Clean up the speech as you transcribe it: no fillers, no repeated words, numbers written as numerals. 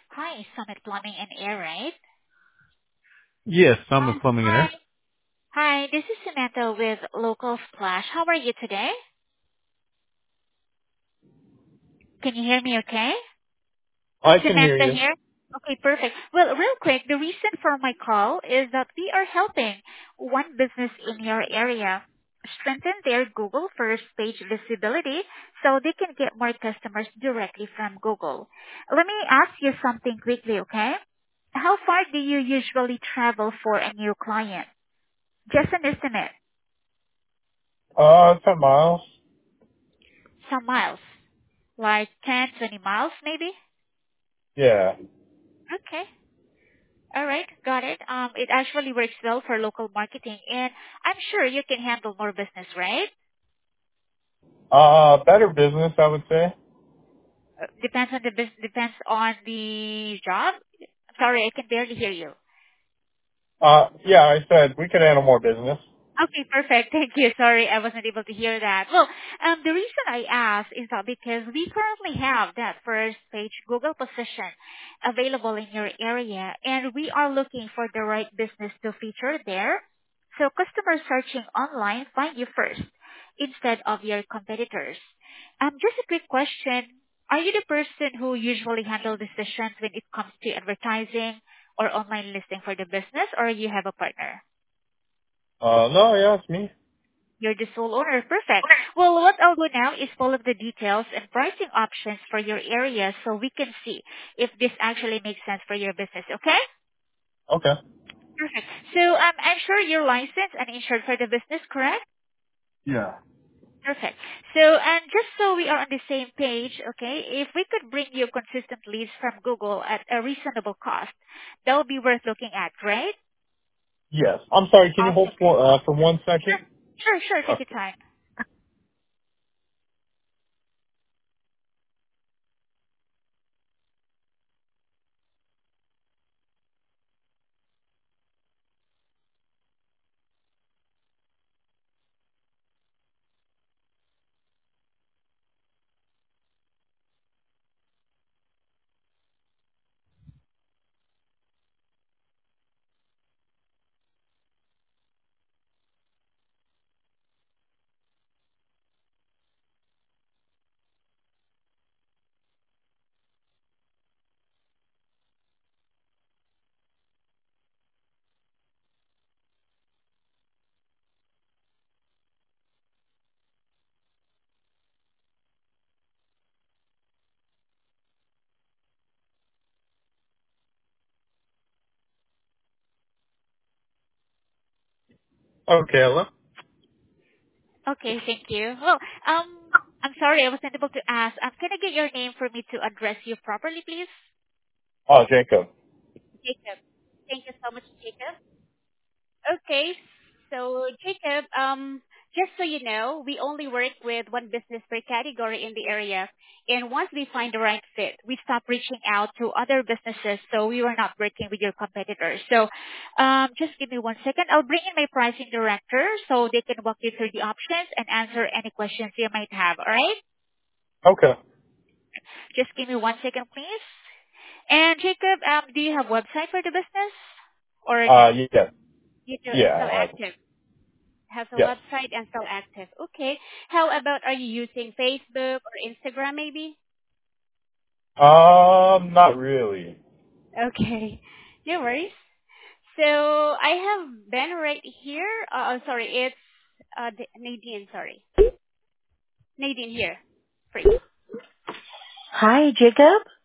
Hi, Summit Plumbing and Air, right? Yes, I'm with Plumbing and Hi. Air. Hi, this is Samantha with Local Splash. How are you today? Can you hear me okay? I can hear Samantha you. here. Okay, perfect. Well, real quick, the reason for my call is that we are helping one business in your area strengthen their Google first page visibility so they can get more customers directly from Google. Let me ask you something quickly, okay? How far do you usually travel for a new client? Just an estimate. 10 miles. Some miles. Like 10, 20 miles maybe? Yeah. Okay. All right. Got it. It actually works well for local marketing, and I'm sure you can handle more business, right? Better business, I would say. Depends on the job. Sorry, I can barely hear you. Yeah, I said we could handle more business. Okay, perfect. Thank you. Sorry, I wasn't able to hear that. Well, the reason I asked is that because we currently have that first page Google position available in your area, and we are looking for the right business to feature there. So customers searching online find you first instead of your competitors. Just a quick question. Are you the person who usually handle decisions when it comes to advertising or online listing for the business, or you have a partner? No, yeah, it's me. You're the sole owner. Perfect. Well, what I'll do now is pull up the details and pricing options for your area so we can see if this actually makes sense for your business, okay? Okay. Perfect. So I'm sure you're licensed and insured for the business, correct? Yeah. Perfect. So, and just so we are on the same page, okay, if we could bring you consistent leads from Google at a reasonable cost, that would be worth looking at, right? Yes. I'm sorry, can you hold Awesome. for 1 Sure, second? sure. Take your Okay. time. Okay, hello? Okay, thank you. Well, I'm sorry I wasn't able to ask. Can I get your name for me to address you properly, please? Oh, Jacob. Jacob. Thank you so much, Jacob. Okay, so Jacob, just so you know, we only work with one business per category in the area, and once we find the right fit, we stop reaching out to other businesses, so we were not working with your competitors. So, just give me 1 second. I'll bring in my pricing director so they can walk you through the options and answer any questions you might have. All right? Okay. Just give me 1 second, please. And Jacob, do you have website for the business or no? Yes. You do. It's Yeah, still I have. active. Has a Yes. website and still active. Okay. How about are you using Facebook or Instagram maybe? Not really. Okay. No worries. So I have Ben right here. Sorry, it's Nadine. Sorry, Nadine here for you. Hi, Jacob.